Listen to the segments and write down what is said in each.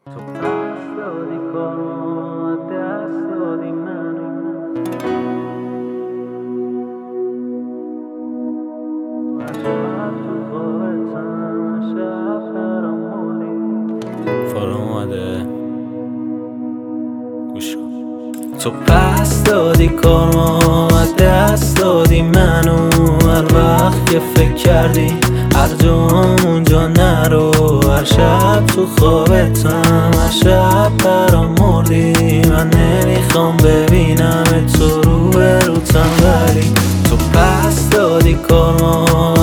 تو پس دادی کارو دست دادی منو شب تو خوابتم شب برام مردی فارم اومده گوش کن. تو پس دادی کارو دست دادی منو هر وقت که فکر کردی هر جا اونجا نرو هر شب تو خوابتم هر شب برام مردی من نمیخوام ببینم تو رو به روتم ولی تو پس دادی کارو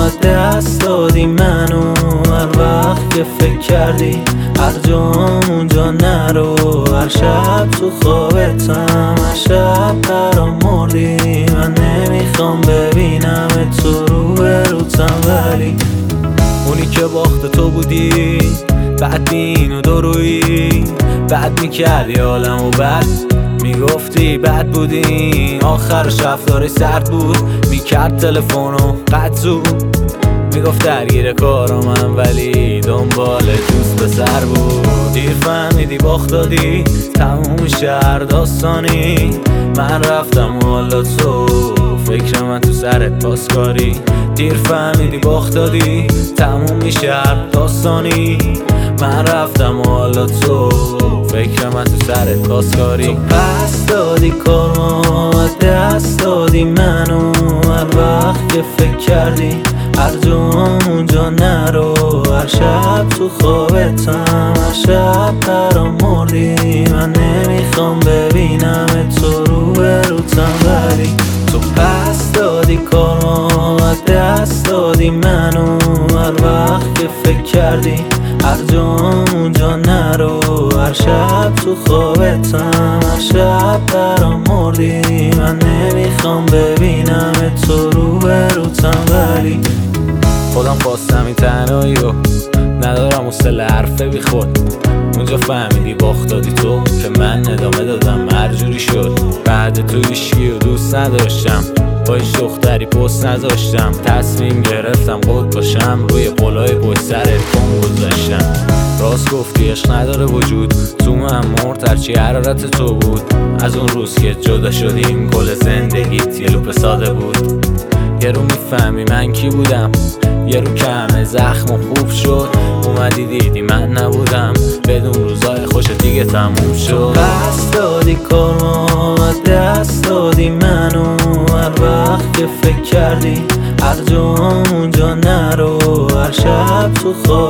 دست دادی منو هر وقت که فکر کردی هر جا اونجا نرو هر شب تو خوابتم هر شب برام مردی من نمیخوام ببینم تو رو به روتم ولی اونی که باخت تو بودی بعد اینو درویی بعد میکردی عالمو بد میگفتی بد بودی آخرش رفتارش سرد بود میکرد تلفنو قطع زود میگفت درگیر کارم ولی دنبال دوست پسر بود دیر فهمیدی باخت دادی تموم شهر داستانی من رفتم و حالا تو فکر من تو سرت پاسکاری دیر فهمیدی باخت دادی تموم شهر داستانی من رفتم و حالا تو فکر من تو سرت پاسکاری تو پس دادی کارو دست دادی منو هر وقت که فکر کردی هر جا اونجا نرو هر شب تو خوابتم هر شب برام مردی من نمیخوام ببینم تو رو به روتم ولی تو پس دادی کارو دست دادی منو هر وقت که فکر کردی هر جا اونجا نرو هر شب تو خوابتم هر شب برام مردی من نمیخوام ببینم تو رو به روتم ولی خودم خواستم این تنهایی رو ندارم حوصله حرفه بی خود اونجا فهمیدی باخت دادی تو که من ادامه دادم هر جوری شد بعد تو هیچکی رو دوست نداشتم با هیچ دختری پست نذاشتم تصمیم گرفتم خود باشم روی قلای پشت سرت پام گذاشتم راست گفتی عشق نداره وجود تو من مرد هرچی حرارت تو بود از اون روز که جدا شدیم کل زندگیت یه لوپ ساده بود یه رو میفهمی من کی بودم یه رو که همه زخم و خوب شد اومدی دیدی من نبودم بدون روزای خوش دیگه تموم شد پس دادی کارو دست دادی منو هر وقت که فکر کردی هر جا اونجا نرو هر شب تو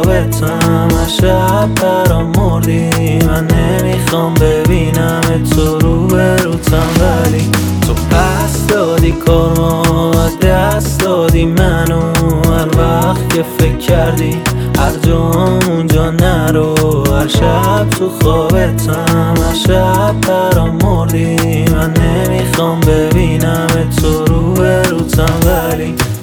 خوابتم هر شب برام مردی من نمیخوام ببینم تو رو به روتم ولی تو پس دادی کارو دست دادی منو هر وقت که فکر کردی هر جا اونجا نرو هر شب تو خوابتم هر شب برام مردی من نمیخوام ببینم تو رو به روتم ولی